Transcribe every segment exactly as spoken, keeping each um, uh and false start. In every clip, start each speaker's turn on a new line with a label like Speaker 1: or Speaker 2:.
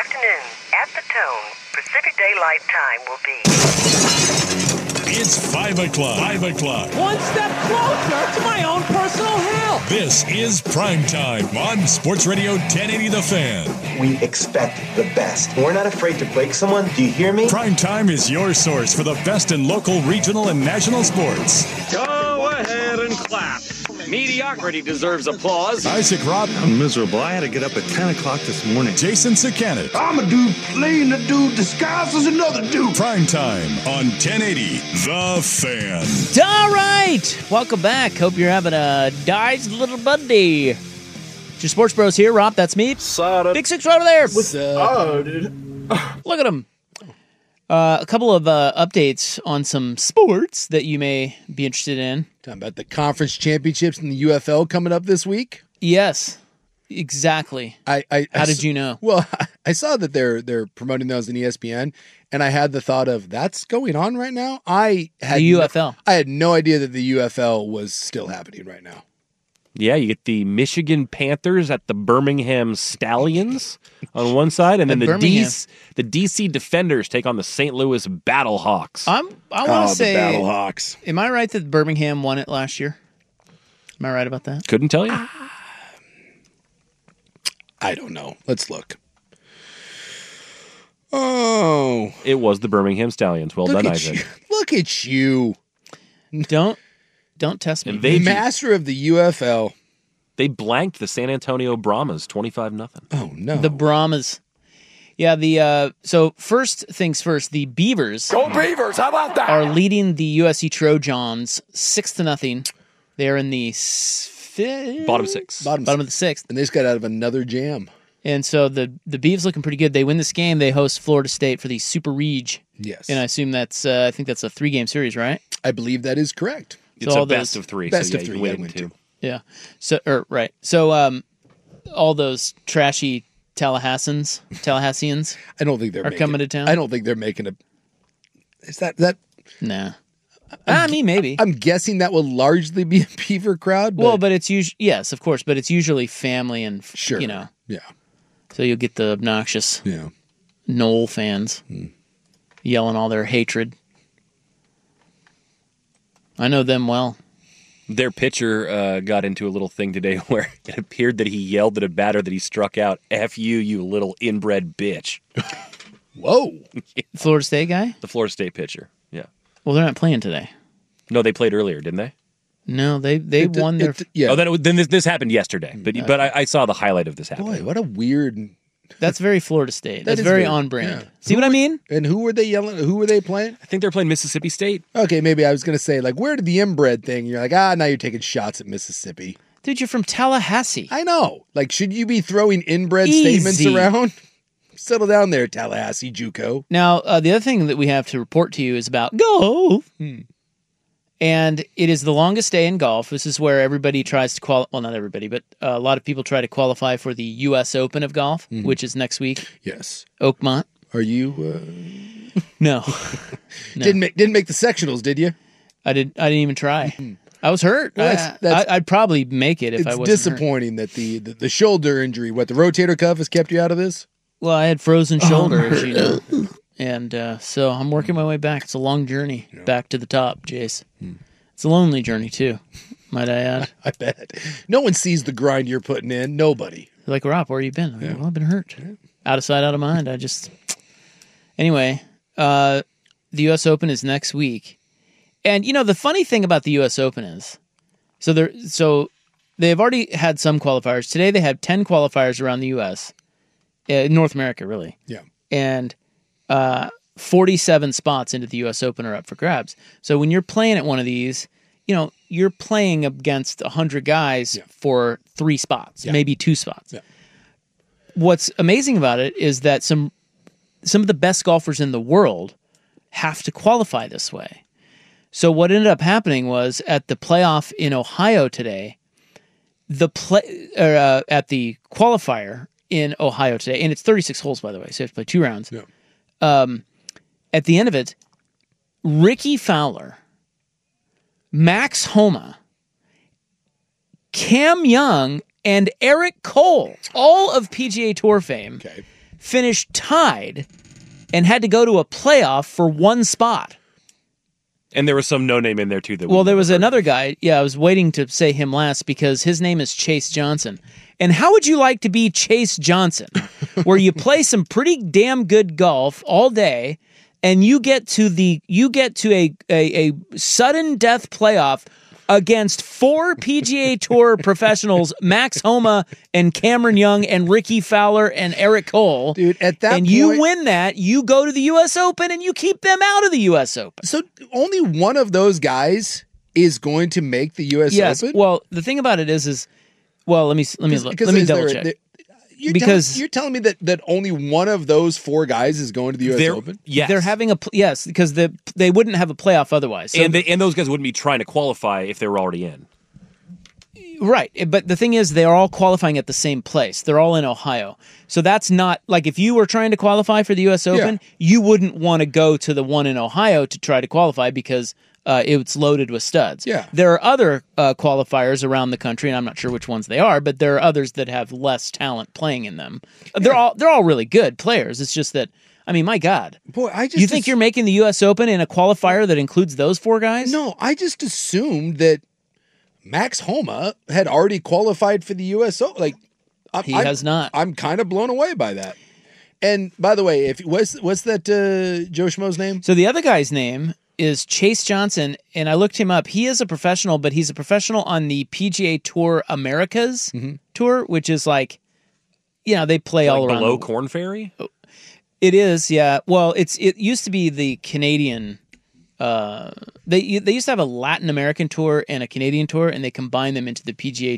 Speaker 1: afternoon. At the tone, Pacific Daylight Time will be...
Speaker 2: It's five o'clock. Five o'clock.
Speaker 3: One step closer to my own personal hell.
Speaker 2: This is Prime Time on Sports Radio ten eighty The Fan.
Speaker 4: We expect the best. We're not afraid to break someone. Do you hear me?
Speaker 2: Prime Time is your source for the best in local, regional, and national sports.
Speaker 5: Go ahead and clap. Mediocrity deserves applause.
Speaker 2: Isaac Robb.
Speaker 6: I'm miserable. I had to get up at ten o'clock this morning.
Speaker 2: Jason Sakanet.
Speaker 7: I'm a dude playing a dude disguised as another dude.
Speaker 2: Prime Time on ten eighty The Fan.
Speaker 8: All right. Welcome back. Hope you're having a nice little Monday. It's your Sports Bros here. Rob, that's me. Big Six right over there.
Speaker 7: What's up? Oh, dude.
Speaker 8: Look at him. Uh, a couple of uh, updates on some sports that you may be interested in.
Speaker 9: Talking about the conference championships in the U F L coming up this week.
Speaker 8: Yes, exactly.
Speaker 9: I, I
Speaker 8: How
Speaker 9: I
Speaker 8: did
Speaker 9: s-
Speaker 8: you know?
Speaker 9: Well, I saw that they're they're promoting those in E S P N, and I had the thought of that's going on right now. I had
Speaker 8: The U F L.
Speaker 9: No, I had no idea that the U F L was still happening right now.
Speaker 5: Yeah, you get the Michigan Panthers at the Birmingham Stallions on one side, and then
Speaker 8: The
Speaker 5: the D
Speaker 8: Birmingham.
Speaker 5: C, the D C Defenders take on the Saint Louis Battlehawks.
Speaker 8: I'm. I want to
Speaker 9: Oh, the
Speaker 8: say.
Speaker 9: Battlehawks.
Speaker 8: Am I right that Birmingham won it last year? Am I right about that?
Speaker 5: Couldn't tell you.
Speaker 9: I don't know. Let's look. Oh,
Speaker 5: It was the Birmingham Stallions. Well
Speaker 9: look
Speaker 5: done,
Speaker 9: at
Speaker 5: Isaac.
Speaker 9: you! Look at you,
Speaker 8: Don't. Don't test me.
Speaker 5: And they
Speaker 9: master of the U F L.
Speaker 5: they blanked the San Antonio Brahmas twenty-five nothing.
Speaker 9: Oh no,
Speaker 8: The Brahmas. Yeah, the uh, so first things first, the Beavers
Speaker 7: Go Beavers, how about that?
Speaker 8: are leading the U S C Trojans six to nothing. They're in the s- fifth,
Speaker 5: Bottom six.
Speaker 9: bottom,
Speaker 8: bottom of the sixth,
Speaker 9: and they just got out of another jam.
Speaker 8: and so the the Beavs looking pretty good. They win this game. They host Florida State for the Super Reg,
Speaker 9: Yes,
Speaker 8: and I assume that's uh, I think that's a three game series, right?
Speaker 9: I believe that is correct.
Speaker 5: It's
Speaker 8: all
Speaker 5: a best
Speaker 8: those-
Speaker 5: of three.
Speaker 9: Best
Speaker 5: so
Speaker 9: of
Speaker 5: yeah,
Speaker 9: three,
Speaker 5: You win
Speaker 9: yeah,
Speaker 5: in
Speaker 9: win
Speaker 5: two.
Speaker 9: two.
Speaker 8: Yeah. So or right. So um, all those trashy Tallahasseans, Tallahasseans,
Speaker 9: I don't think they're
Speaker 8: Are
Speaker 9: making,
Speaker 8: coming to town?
Speaker 9: I don't think they're making a. Is that that?
Speaker 8: nah. I mean, maybe.
Speaker 9: I'm guessing that will largely be a Beaver crowd. But
Speaker 8: Well, but it's usually yes, of course, but it's usually family and f-
Speaker 9: sure,
Speaker 8: you know,
Speaker 9: yeah,
Speaker 8: so you'll get the obnoxious
Speaker 9: yeah.
Speaker 8: Knoll fans yelling all their hatred. I know them well.
Speaker 5: Their pitcher uh, got into a little thing today where it appeared that he yelled at a batter that he struck out, F you, you little inbred bitch.
Speaker 9: Whoa,
Speaker 8: Florida State guy?
Speaker 5: The Florida State pitcher. Yeah.
Speaker 8: Well, they're not playing today.
Speaker 5: No, they played earlier, didn't they?
Speaker 8: No, they they
Speaker 9: It-
Speaker 8: won their.
Speaker 9: it- yeah.
Speaker 5: Oh, then, it, then this, this happened yesterday. But but I, I saw the highlight of this happening.
Speaker 9: Boy, what a weird.
Speaker 8: That's very Florida State. That's
Speaker 9: is
Speaker 8: very
Speaker 9: weird.
Speaker 8: on brand.
Speaker 9: Yeah.
Speaker 8: See what I mean?
Speaker 9: And who were they yelling? Who were they playing?
Speaker 5: I think they're playing Mississippi State.
Speaker 9: Okay, maybe I was gonna say like, where did the inbred thing? You're like, ah, now you're taking shots at Mississippi.
Speaker 8: Dude, you're from Tallahassee.
Speaker 9: I know. Like, should you be throwing inbred
Speaker 8: Easy.
Speaker 9: statements around? Settle down there, Tallahassee, JUCO.
Speaker 8: Now, uh, the other thing that we have to report to you is about golf. And it is the longest day in golf. This is where everybody tries to qualify. Well, not everybody, but uh, a lot of people try to qualify for the U S Open of golf, which is next week.
Speaker 9: Yes.
Speaker 8: Oakmont.
Speaker 9: Are you? Uh,
Speaker 8: No,
Speaker 9: Didn't make didn't make the sectionals, did you?
Speaker 8: I did. I didn't even try. I was hurt.
Speaker 9: Well, that's-
Speaker 8: I,
Speaker 9: that's-
Speaker 8: I, I'd probably make it if
Speaker 9: It's
Speaker 8: I wasn't hurt.
Speaker 9: disappointing that the, the the shoulder injury, what the rotator cuff, has kept you out of this.
Speaker 8: Well, I had frozen shoulder, as you know, and uh, so I'm working my way back. It's a long journey back to the top, Jace. It's a lonely journey too, might I add.
Speaker 9: I bet no one sees the grind you're putting in. Nobody.
Speaker 8: They're like, Rob, where you been? I'm like, well, I've been hurt. Out of sight, out of mind. I just anyway. Uh, the U S Open is next week, and you know the funny thing about the U S Open is, so they're so they've already had some qualifiers. Today they had ten qualifiers around the U S, uh, North America, really.
Speaker 9: Yeah.
Speaker 8: And uh, forty-seven spots into the U S Open are up for grabs. So when you're playing at one of these, you know, you're playing against one hundred guys
Speaker 9: Yeah.
Speaker 8: for three spots,
Speaker 9: Yeah.
Speaker 8: maybe two spots.
Speaker 9: Yeah.
Speaker 8: What's amazing about it is that some some of the best golfers in the world have to qualify this way. So what ended up happening was at the playoff in Ohio today, the play or, uh, at the qualifier in Ohio today, and it's thirty-six holes, by the way, so you have to play two rounds.
Speaker 9: Yeah.
Speaker 8: Um, at the end of it, Ricky Fowler, Max Homa, Cam Young, and Eric Cole, all of P G A Tour fame,
Speaker 9: Okay.
Speaker 8: finished tied and had to go to a playoff for one spot.
Speaker 5: And there was some no name in there too. That
Speaker 8: Well,
Speaker 5: we
Speaker 8: there was
Speaker 5: heard.
Speaker 8: another guy. Yeah, I was waiting to say him last because his name is Chase Johnson. And how would you like to be Chase Johnson, where you play some pretty damn good golf all day, and you get to the you get to a a, a sudden death playoff against four P G A Tour professionals, Max Homa and Cameron Young and Ricky Fowler and Eric Cole.
Speaker 9: Dude, at that
Speaker 8: and
Speaker 9: point,
Speaker 8: you win that, you go to the U S Open and you keep them out of the U S Open.
Speaker 9: So only one of those guys is going to make the U S
Speaker 8: Yes.
Speaker 9: Open?
Speaker 8: Well, the thing about it is, is well, let me let me let me
Speaker 9: is
Speaker 8: double
Speaker 9: there-
Speaker 8: check.
Speaker 9: there- You're
Speaker 8: Because-
Speaker 9: telling, you're telling me that, that only one of those four guys is going to the U S
Speaker 5: They're-
Speaker 9: Open?
Speaker 5: Yes.
Speaker 8: They're having a pl- yes because the they wouldn't have a playoff otherwise. So,
Speaker 5: and they, and those guys wouldn't be trying to qualify if they were already in.
Speaker 8: right, but the thing is, they are all qualifying at the same place. They're all in Ohio, so that's not like if you were trying to qualify for the U S Open, you wouldn't want to go to the one in Ohio to try to qualify because uh, it's loaded with studs.
Speaker 9: Yeah.
Speaker 8: There are other uh, qualifiers around the country, and I'm not sure which ones they are, but there are others that have less talent playing in them. They're all they're all really good players. It's just that, I mean, my God,
Speaker 9: Boy, I just
Speaker 8: you think
Speaker 9: ass-
Speaker 8: you're making the U S Open in a qualifier that includes those four guys?
Speaker 9: No, I just assumed that Max Homa had already qualified for the U S Open. Like, I'm,
Speaker 8: He
Speaker 9: I'm-
Speaker 8: has not.
Speaker 9: I'm kind of blown away by that. And by the way, if what's what's that uh, Joe Schmo's name?
Speaker 8: So the other guy's name is Chase Johnson, and I looked him up. He is a professional, but he's a professional on the P G A Tour Americas Tour, which is like, you know, they play all
Speaker 5: Like
Speaker 8: around.
Speaker 5: below
Speaker 8: the-
Speaker 5: Corn Ferry?
Speaker 8: It is, yeah. Well, it's it used to be the Canadian. Uh, they they used to have a Latin American tour and a Canadian tour, and they combined them into the P G A.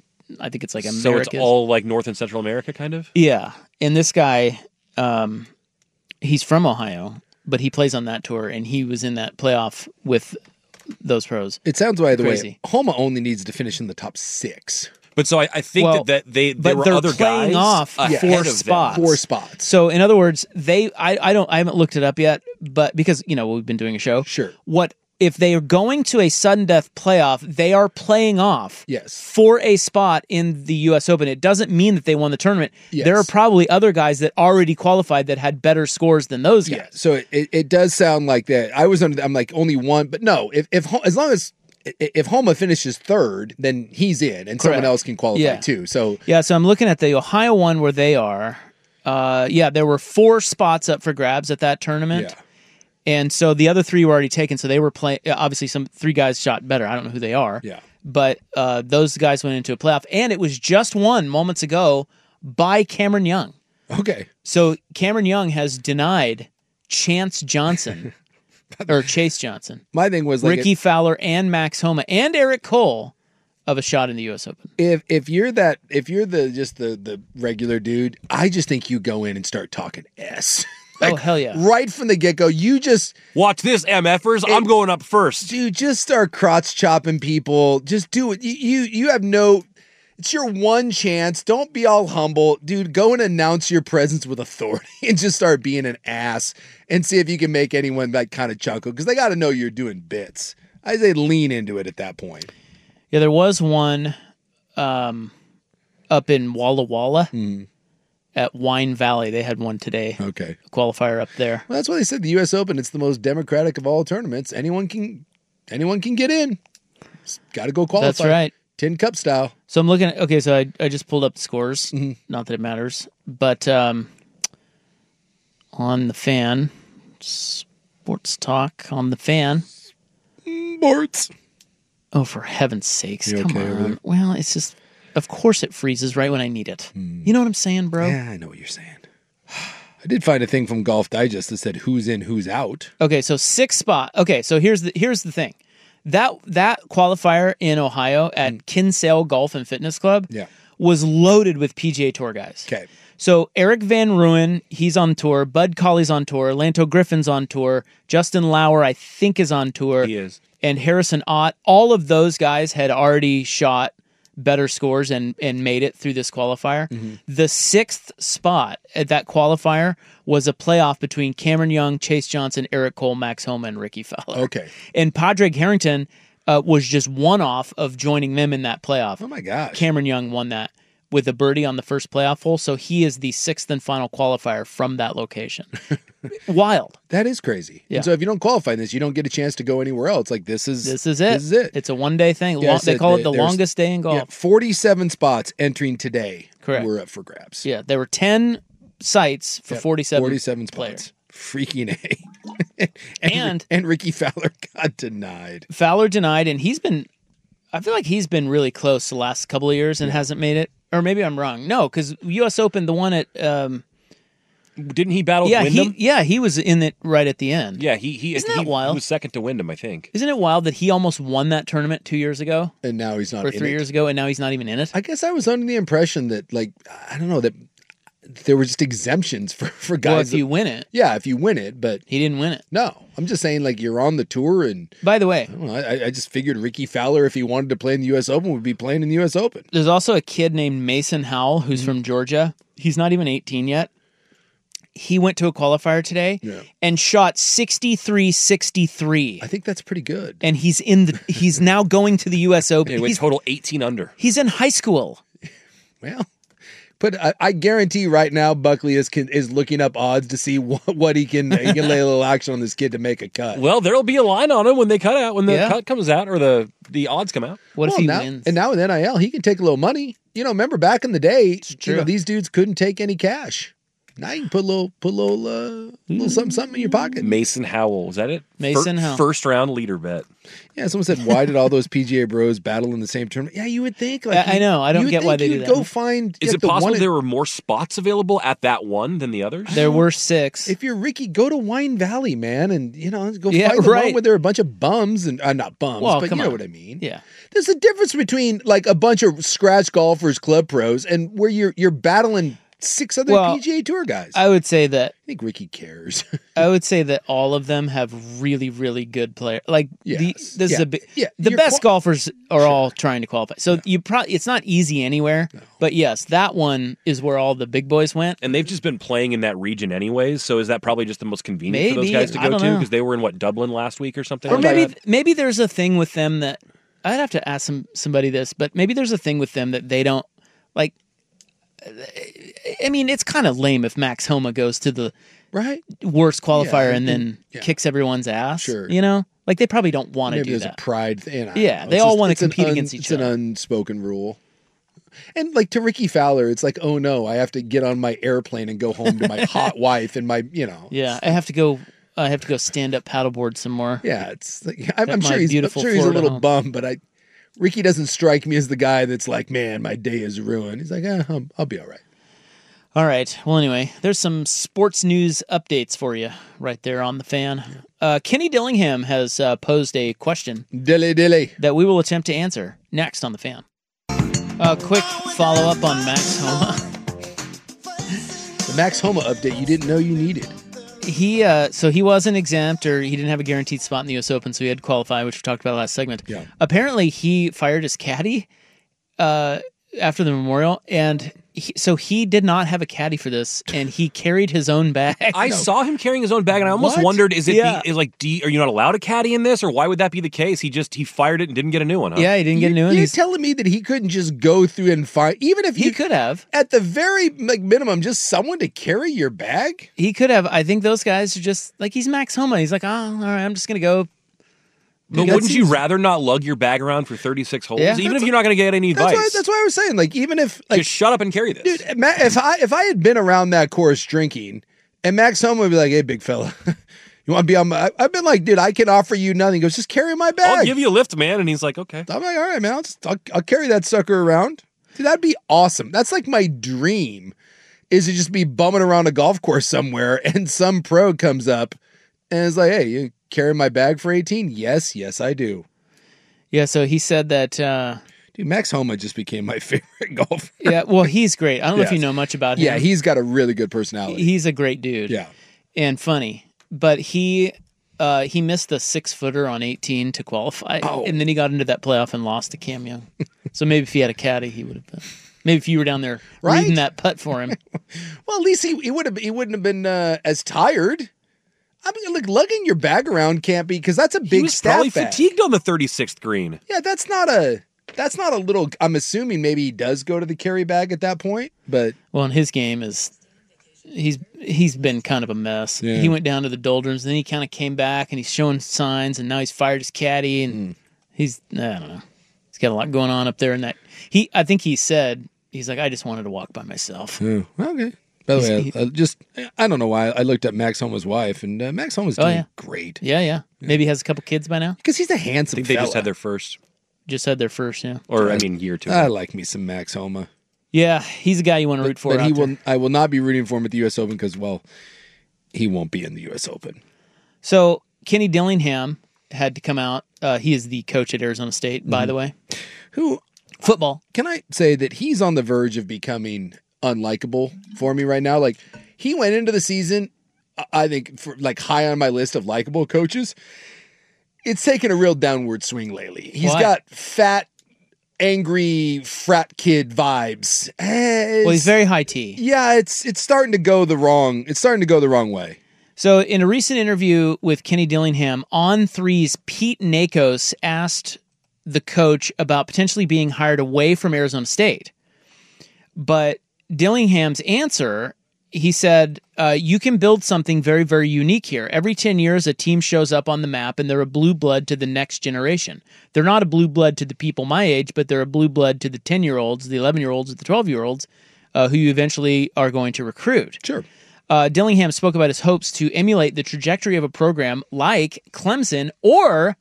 Speaker 8: I think it's like Americas.
Speaker 5: So it's all like North and Central America, kind of?
Speaker 8: Yeah, and this guy, um, he's from Ohio, but he plays on that tour, and he was in that playoff with those pros.
Speaker 9: It sounds, by the
Speaker 8: Crazy.
Speaker 9: way, Homa only needs to finish in the top six.
Speaker 5: But so I, I think
Speaker 8: Well,
Speaker 5: that, that they there
Speaker 8: but
Speaker 5: were
Speaker 8: they're
Speaker 5: other
Speaker 8: playing
Speaker 5: guys
Speaker 8: off
Speaker 5: ahead
Speaker 8: four
Speaker 5: of them.
Speaker 8: spots.
Speaker 9: Four spots.
Speaker 8: So, in other words, they I, I don't I haven't looked it up yet, but because you know we've been doing a show.
Speaker 9: Sure.
Speaker 8: What if they are going to a sudden death playoff? They are playing off.
Speaker 9: Yes.
Speaker 8: For a spot in the U S Open. It doesn't mean that they won the tournament.
Speaker 9: Yes.
Speaker 8: There are probably other guys that already qualified that had better scores than those guys.
Speaker 9: Yeah. So it, it, it does sound like that. I was under. I'm like only one, but no. If if Ho- as long as if Homa finishes third, then he's in, and someone
Speaker 8: Correct.
Speaker 9: else can qualify
Speaker 8: Yeah.
Speaker 9: too. So
Speaker 8: Yeah, so I'm looking at the Ohio one where they are. Uh, yeah, there were four spots up for grabs at that tournament.
Speaker 9: yeah.
Speaker 8: And so the other three were already taken. So they were playing. Obviously, some three guys shot better. I don't know who they are.
Speaker 9: Yeah.
Speaker 8: But uh, those guys went into a playoff, and it was just won moments ago by Cameron Young.
Speaker 9: Okay.
Speaker 8: So Cameron Young has denied Chance Johnson or Chase Johnson,
Speaker 9: My thing was like
Speaker 8: Ricky Fowler, and Max Homa, and Eric Cole of a shot in the U S Open.
Speaker 9: if if you're that if you're the just the the regular dude, I just think you go in and start talking S.
Speaker 8: Oh hell yeah!
Speaker 9: Right from the get go, you just
Speaker 5: Watch this, MFers. I'm going up first.
Speaker 9: dude, just start crotch chopping people. Just do it. You, you you have no. It's your one chance. Don't be all humble, dude. Go and announce your presence with authority and just start being an ass and see if you can make anyone like kind of chuckle because they got to know you're doing bits. I say lean into it at that point.
Speaker 8: Yeah, there was one um, up in Walla Walla at Wine Valley. They had one today.
Speaker 9: Okay.
Speaker 8: A qualifier up there.
Speaker 9: Well, that's why they said the U S Open. It's the most democratic of all tournaments. Anyone can, anyone can get in. Got to go qualify.
Speaker 8: That's right.
Speaker 9: Tin cup style.
Speaker 8: So I'm looking at, okay, so I, I just pulled up the scores. Not that it matters. But um, on the fan, sports talk on the fan.
Speaker 9: Sports.
Speaker 8: Oh, for heaven's sakes.
Speaker 9: You
Speaker 8: Come
Speaker 9: okay over
Speaker 8: on.
Speaker 9: there?
Speaker 8: Well, it's just, of course it freezes right when I need it. You know what I'm saying, bro?
Speaker 9: Yeah, I know what you're saying. I did find a thing from Golf Digest that said who's in, who's out.
Speaker 8: Okay, so six spot. Okay, so here's the here's the thing. That that qualifier in Ohio at Kinsale Golf and Fitness Club
Speaker 9: Yeah.
Speaker 8: was loaded with P G A Tour guys.
Speaker 9: Okay.
Speaker 8: So Eric Van Ruin, he's on tour. Bud Colley's on tour. Lanto Griffin's on tour. Justin Lauer, I think, is on tour.
Speaker 5: He is.
Speaker 8: And Harrison Ott. All of those guys had already shot better scores and, and made it through this qualifier. The sixth spot at that qualifier was a playoff between Cameron Young, Chase Johnson, Eric Cole, Max Homa, and Ricky Fowler.
Speaker 9: Okay.
Speaker 8: And Padraig Harrington uh, was just one off of joining them in that playoff.
Speaker 9: Oh my gosh.
Speaker 8: Cameron Young won that. with a birdie on the first playoff hole. So he is the sixth and final qualifier from that location. Wild.
Speaker 9: That is crazy.
Speaker 8: Yeah.
Speaker 9: And so if you don't qualify in this, you don't get a chance to go anywhere else. Like this is
Speaker 8: This is it.
Speaker 9: This is it.
Speaker 8: It's a one-day thing.
Speaker 9: Yeah,
Speaker 8: Long,
Speaker 9: so
Speaker 8: they call it the
Speaker 9: there's-
Speaker 8: longest day in golf.
Speaker 9: Yeah, forty-seven spots entering today.
Speaker 8: Correct.
Speaker 9: Were up for grabs.
Speaker 8: Yeah, there were ten sites for
Speaker 9: Yeah,
Speaker 8: forty-seven,
Speaker 9: forty-seven
Speaker 8: players.
Speaker 9: spots. Freaking A. and,
Speaker 8: And-
Speaker 9: and Ricky Fowler got denied.
Speaker 8: Fowler denied, and he's been, I feel like he's been really close the last couple of years and hasn't made it. Or maybe I'm wrong. No, because U S Open, the one at, um,
Speaker 5: Didn't he battle
Speaker 8: yeah,
Speaker 5: Wyndham?
Speaker 8: he, yeah, he was in it right at the end.
Speaker 5: yeah, he he,
Speaker 8: Isn't
Speaker 5: he,
Speaker 8: that wild?
Speaker 5: he was second to Wyndham, I think.
Speaker 8: Isn't it wild that he almost won that tournament two years ago
Speaker 9: And now he's not
Speaker 8: or
Speaker 9: in
Speaker 8: three
Speaker 9: it.
Speaker 8: years ago, and now he's not even in it?
Speaker 9: I guess I was under the impression that, like, I don't know, that there were just exemptions for, for guys.
Speaker 8: Well, if
Speaker 9: that-
Speaker 8: you win it,
Speaker 9: yeah, if you win it, but
Speaker 8: he didn't win it.
Speaker 9: no, I'm just saying, like, you're on the tour, and
Speaker 8: By the way,
Speaker 9: I, don't know, I, I just figured Ricky Fowler, if he wanted to play in the U S Open, would be playing in the U S Open.
Speaker 8: there's also a kid named Mason Howell who's
Speaker 9: Mm-hmm.
Speaker 8: from Georgia. He's not even eighteen yet. He went to a qualifier today
Speaker 9: Yeah.
Speaker 8: and shot sixty-three sixty-three.
Speaker 9: I think that's pretty good.
Speaker 8: And he's in the he's now going to the U S Open.
Speaker 5: He went
Speaker 8: He's,
Speaker 5: total eighteen under.
Speaker 8: he's in high school.
Speaker 9: Well, but I, I guarantee right now Buckley is can, is looking up odds to see what, what he can he can lay a little action on this kid to make a cut.
Speaker 5: Well, there'll be a line on him when they cut out, when the
Speaker 8: Yeah.
Speaker 5: cut comes out, or the, the odds come out.
Speaker 8: What
Speaker 9: Well,
Speaker 8: if he
Speaker 9: now,
Speaker 8: wins?
Speaker 9: And now with N I L, he can take a little money. You know, remember back in the day, you
Speaker 8: true.
Speaker 9: know, these dudes couldn't take any cash. Now you can put a little, put a little, uh, little something, something in your pocket.
Speaker 5: Mason Howell, is that it?
Speaker 8: Mason
Speaker 5: Fir-
Speaker 8: Howell.
Speaker 5: First round leader bet.
Speaker 9: Yeah, someone said, why did all those P G A bros battle in the same tournament? Yeah, you would think. Like,
Speaker 8: I- I know. I don't
Speaker 9: you would
Speaker 8: get why
Speaker 9: think
Speaker 8: they do
Speaker 9: you'd
Speaker 8: that.
Speaker 9: Go find.
Speaker 5: Is
Speaker 9: yeah,
Speaker 5: it
Speaker 9: the
Speaker 5: possible
Speaker 9: one-
Speaker 5: there were more spots available at that one than the others?
Speaker 8: there were six.
Speaker 9: If you're Ricky, go to Wine Valley, man, and you know, go
Speaker 8: Yeah,
Speaker 9: find the
Speaker 8: right.
Speaker 9: one where there are a bunch of bums and uh, not bums,
Speaker 8: Well,
Speaker 9: but
Speaker 8: come
Speaker 9: you know
Speaker 8: on.
Speaker 9: what I mean.
Speaker 8: yeah.
Speaker 9: There's a difference between like a bunch of scratch golfers, club pros, and where you're you're battling six other
Speaker 8: Well,
Speaker 9: P G A Tour guys.
Speaker 8: I would say that
Speaker 9: I think Ricky cares.
Speaker 8: I would say that all of them have really, really good players. Like the,
Speaker 9: Yes.
Speaker 8: this
Speaker 9: Yeah.
Speaker 8: is a big,
Speaker 9: Yeah.
Speaker 8: the
Speaker 9: You're
Speaker 8: best
Speaker 9: qual-
Speaker 8: golfers are all trying to qualify. So you probably it's not easy anywhere, but yes, that one is where all the big boys went.
Speaker 5: And they've just been playing in that region anyways, so is that probably just the most convenient for those
Speaker 8: Maybe.
Speaker 5: guys to
Speaker 8: I
Speaker 5: go
Speaker 8: don't
Speaker 5: to?
Speaker 8: know.
Speaker 5: Because they were in, what, Dublin last week or something
Speaker 8: Or
Speaker 5: like
Speaker 8: maybe
Speaker 5: that?
Speaker 8: maybe there's a thing with them that I'd have to ask some somebody this, but maybe there's a thing with them that they don't like. I mean, it's kind of lame if Max Homa goes to the
Speaker 9: right?
Speaker 8: worst qualifier
Speaker 9: Yeah,
Speaker 8: and then
Speaker 9: and- yeah.
Speaker 8: kicks everyone's ass.
Speaker 9: Sure.
Speaker 8: You know, like they probably don't want to
Speaker 9: Maybe
Speaker 8: do
Speaker 9: there's
Speaker 8: that.
Speaker 9: a pride thing. I don't
Speaker 8: Yeah,
Speaker 9: know.
Speaker 8: they
Speaker 9: It's
Speaker 8: all
Speaker 9: just-
Speaker 8: wanna
Speaker 9: it's an
Speaker 8: compete
Speaker 9: un-
Speaker 8: against each
Speaker 9: It's an
Speaker 8: other.
Speaker 9: unspoken rule. And like to Ricky Fowler, it's like, oh no, I have to get on my airplane and go home to my hot wife and my, you know.
Speaker 8: Yeah, I have to go. I have to go stand up paddleboard some more.
Speaker 9: Yeah, it's like I'm,
Speaker 8: At
Speaker 9: I'm
Speaker 8: my
Speaker 9: sure he's, I'm
Speaker 8: beautiful
Speaker 9: sure he's a
Speaker 8: Florida
Speaker 9: little
Speaker 8: home.
Speaker 9: bummed, but I, Ricky doesn't strike me as the guy that's like, man, my day is ruined. He's like, eh, I'll, I'll be all right.
Speaker 8: All right. Well, anyway, there's some sports news updates for you right there on the fan. Uh, Kenny Dillingham has uh, posed a question
Speaker 9: Dilly dilly.
Speaker 8: that we will attempt to answer next on the fan. A quick follow up on Max Homa.
Speaker 9: The Max Homa update you didn't know you needed.
Speaker 8: He uh, so he wasn't exempt, or he didn't have a guaranteed spot in the U S Open, so he had to qualify, which we talked about last segment.
Speaker 9: Yeah.
Speaker 8: Apparently, he fired his caddy uh, after the Memorial, and he, so he did not have a caddy for this, and he carried his own bag.
Speaker 5: I saw him carrying his own bag, and I almost
Speaker 9: What?
Speaker 5: wondered: is it
Speaker 8: Yeah.
Speaker 5: the, is like, do you, are you not allowed a caddy in this, or why would that be the case? He just he fired it and didn't get a new one. Huh?
Speaker 8: Yeah, he didn't get a new one.
Speaker 9: You're
Speaker 8: He's-
Speaker 9: telling me that he couldn't just go through and find, even if
Speaker 8: He
Speaker 9: you
Speaker 8: could have.
Speaker 9: at the very like minimum, just someone to carry your bag.
Speaker 8: He could have. I think those guys are just like he's Max Homa. He's like, oh, all right, I'm just gonna go.
Speaker 5: But
Speaker 8: That
Speaker 5: wouldn't you
Speaker 8: seems-
Speaker 5: rather not lug your bag around for thirty-six holes,
Speaker 8: Yeah.
Speaker 5: even
Speaker 9: That's
Speaker 5: if you're not going to get any
Speaker 9: That's
Speaker 5: advice?
Speaker 9: why. That's why I was saying, like, even if like,
Speaker 5: just shut up and carry this.
Speaker 9: dude, Ma- if I if I had been around that course drinking, and Max Homa would be like, "Hey, big fella, you want to be on my?" I've been like, "Dude, I can offer you nothing." He goes, "Just carry my bag."
Speaker 5: I'll give you a lift, man. And he's like, okay.
Speaker 9: I'm like, "All right, man, I'll, just, I'll, I'll carry that sucker around." Dude, that'd be awesome. That's like my dream, is to just be bumming around a golf course somewhere, and some pro comes up and is like, "Hey, you carry my bag for eighteen?" Yes, yes, I do.
Speaker 8: Yeah. So he said that. Uh,
Speaker 9: Dude, Max Homa just became my favorite golfer.
Speaker 8: yeah. Well, he's great. I don't know if
Speaker 9: Yes.
Speaker 8: you know much about him.
Speaker 9: Yeah, he's got a really good personality.
Speaker 8: he's a great dude.
Speaker 9: yeah.
Speaker 8: and funny, but he uh, he missed the six footer on eighteen to qualify,
Speaker 9: Oh.
Speaker 8: and then he got into that playoff and lost to Cam Young. So maybe if he had a caddy, he would have been. Maybe if you were down there
Speaker 9: Right?
Speaker 8: reading that putt for him.
Speaker 9: Well, at least he, he would have he wouldn't have been uh, as tired. I mean, like lugging your bag around can't be, because that's a
Speaker 5: He
Speaker 9: big
Speaker 5: was
Speaker 9: staff
Speaker 5: probably
Speaker 9: bag.
Speaker 5: fatigued on the thirty-sixth green.
Speaker 9: Yeah, that's not a that's not a little. I'm assuming maybe he does go to the carry bag at that point, but
Speaker 8: Well, and his game is he's he's been kind of a mess.
Speaker 9: Yeah.
Speaker 8: He went down to the doldrums, and then he kind of came back, and he's showing signs, and now he's fired his caddy, and
Speaker 9: Mm.
Speaker 8: he's I don't know. He's got a lot going on up there, and that he I think he said he's like I just wanted to walk by myself.
Speaker 9: oh, okay. By the way,
Speaker 8: He's-
Speaker 9: I, I just I don't know why I looked at Max Homa's wife, and uh, Max Homa's
Speaker 8: Oh,
Speaker 9: doing
Speaker 8: yeah.
Speaker 9: great
Speaker 8: Yeah, yeah. Maybe he has a couple kids by now.
Speaker 9: because he's a
Speaker 5: I
Speaker 9: handsome.
Speaker 5: think they just
Speaker 9: fella.
Speaker 5: had their first,
Speaker 8: Just had their first, yeah.
Speaker 5: or I mean, year two.
Speaker 9: I like me some Max Homa,
Speaker 8: Yeah, he's a guy you want to root for.
Speaker 9: but he
Speaker 8: out there.
Speaker 9: will. I will not be rooting for him at the U S Open because, well, he won't be in the U S Open.
Speaker 8: So Kenny Dillingham had to come out. Uh, he is the coach at Arizona State,
Speaker 9: Mm-hmm.
Speaker 8: by the way.
Speaker 9: Who
Speaker 8: Football.
Speaker 9: can I say that he's on the verge of becoming unlikable for me right now? Like he went into the season, I- I think, for like high on my list of likable coaches. It's taken a real downward swing lately. He's
Speaker 8: Why?
Speaker 9: got fat, angry frat kid vibes. Eh,
Speaker 8: Well, he's
Speaker 9: it's-
Speaker 8: very high T.
Speaker 9: yeah. It's it's starting to go the wrong. It's starting to go the wrong way.
Speaker 8: So, in a recent interview with Kenny Dillingham, On three's Pete Nakos asked the coach about potentially being hired away from Arizona State. But Dillingham's answer, he said, uh, you can build something very, very unique here. Every ten years, a team shows up on the map, and they're a blue blood to the next generation. They're not a blue blood to the people my age, but they're a blue blood to the ten-year-olds, the eleven-year-olds, the twelve-year-olds, uh, who you eventually are going to recruit.
Speaker 9: Sure.
Speaker 8: Uh, Dillingham spoke about his hopes to emulate the trajectory of a program like Clemson or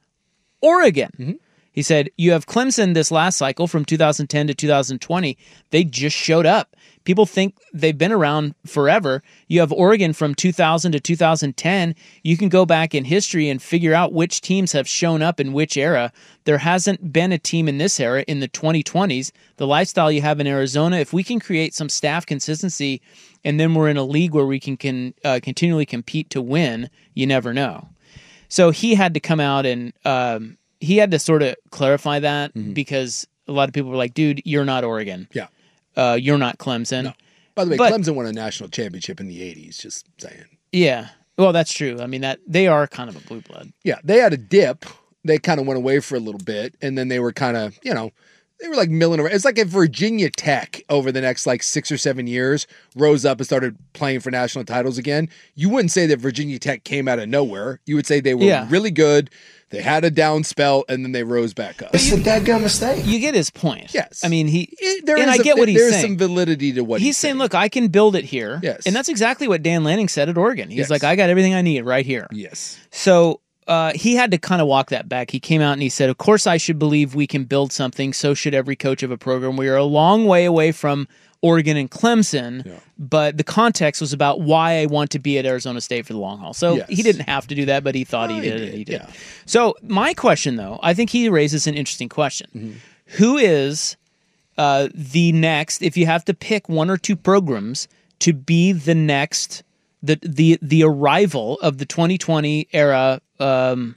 Speaker 8: Oregon. He said, you have Clemson this last cycle from two thousand ten to two thousand twenty. They just showed up. People think they've been around forever. You have Oregon from two thousand to two thousand ten. You can go back in history and figure out which teams have shown up in which era. There hasn't been a team in this era in the twenty twenties. The lifestyle you have in Arizona, if we can create some staff consistency and then we're in a league where we can, can uh, continually compete to win, you never know. So he had to come out and um, he had to sort of clarify that because a lot of people were like, dude, you're not Oregon.
Speaker 9: Yeah.
Speaker 8: Uh, you're not Clemson.
Speaker 9: By the way,
Speaker 8: But-
Speaker 9: Clemson won a national championship in the eighties. Just saying.
Speaker 8: Yeah. Well, that's true. I mean, that they are kind of a blue blood.
Speaker 9: Yeah, they had a dip. They kind of went away for a little bit, and then they were kind of, you know, they were like milling around. It's like if Virginia Tech over the next like six or seven years rose up and started playing for national titles again. You wouldn't say that Virginia Tech came out of nowhere. You would say they were
Speaker 8: Yeah.
Speaker 9: really good. They had a down spell, and then they rose back up.
Speaker 7: It's a dadgum mistake.
Speaker 8: You get his point.
Speaker 9: Yes.
Speaker 8: I mean, he,
Speaker 9: It- there
Speaker 8: and
Speaker 9: is
Speaker 8: I
Speaker 9: a-
Speaker 8: get what he's
Speaker 9: there's
Speaker 8: saying.
Speaker 9: some validity to what
Speaker 8: he's,
Speaker 9: he's,
Speaker 8: saying, look, I can build it here.
Speaker 9: Yes.
Speaker 8: And that's exactly what Dan Lanning said at Oregon. He's
Speaker 9: Yes.
Speaker 8: like, I got everything I need right here.
Speaker 9: Yes.
Speaker 8: So uh, he had to kind of walk that back. He came out and he said, of course, I should believe we can build something. So should every coach of a program. We are a long way away from Oregon and Clemson,
Speaker 9: Yeah.
Speaker 8: but the context was about why I want to be at Arizona State for the long haul. So
Speaker 9: Yes.
Speaker 8: he didn't have to do that, but he thought
Speaker 9: No,
Speaker 8: he
Speaker 9: he
Speaker 8: did.
Speaker 9: did,
Speaker 8: and he did.
Speaker 9: yeah.
Speaker 8: So my question, though, I think he raises an interesting question.
Speaker 9: Mm-hmm.
Speaker 8: Who is uh, the next, if you have to pick one or two programs to be the next, the the the arrival of the twenty twenty era, um,